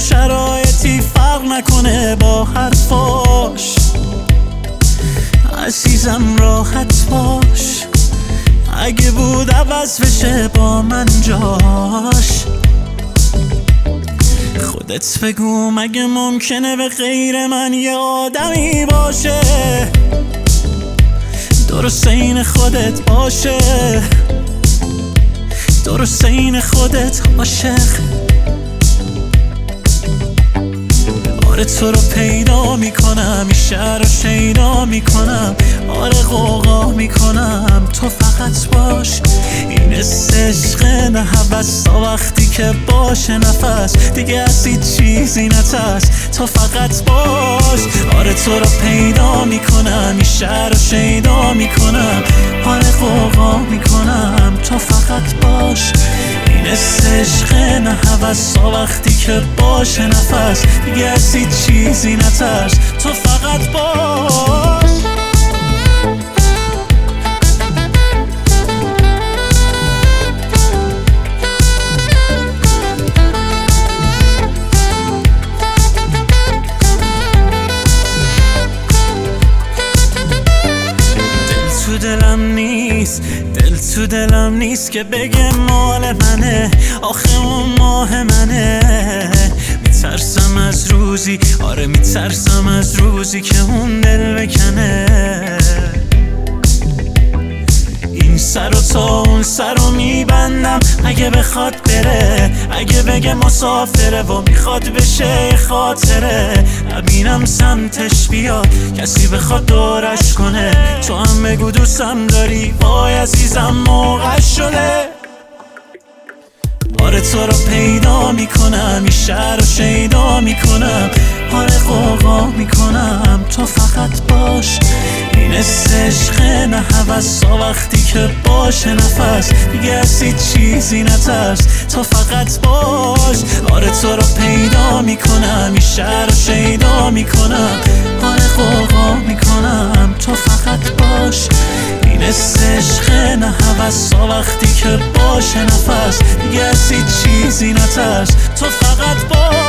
شرایطی فرق نکنه با حرفاش. عزیزم راحت باش، اگه بود عوض بشه با من جاش. خودت بگو مگه ممکنه به غیر من یه آدمی باشه درست این خودت باشه، درست این خودت عاشق. آره تو رو پیدا میکنم، این شهر رو شیدا میکنم، آره غوغا میکنم، تو فقط باش. این عشق نه هوس تا وقتی که باشه نفس دیگه از هیچ چیزی نترس، تو فقط باش. آره تو رو پیدا میکنم، این شهر رو شیدا میکنم، آره غوغا میکنم، تو فقط باش. این عشق نه هوس تا وقتی که باشه نفس دیگه از هیچ چیزی نترس، تو فقط باش. دل تو دلم نیست که بگه مال منه، آخه اون ماه منه. میترسم از روزی، آره میترسم از روزی که اون دل بکنه. این سر و تا اون سر رو میبندم اگه بخواد بره، اگه بگه مسافره و میخواد بشه خاطره. نبینم سمتش بیاد کسی بخواد دورش کنه، تو هم بگو دوستم داری، وای عزیزم موقع شده. آره تو رو پیدا میکنم، این شهر رو شیدا میکنم، آره غوغا میکنم، تو فقط باش. این عشق نه هوس تا وقتی که باشه نفس دیگه از هیچ چیزی نترس، تو فقط باش. آره تو رو پیدا میکنم، این شهر رو شیدا میکنم، آره غوغا میکنم، تو فقط باش. این عشق نه هوس تا وقتی که باشه نفس دیگه از هیچ چیزی نترس، تو فقط باش.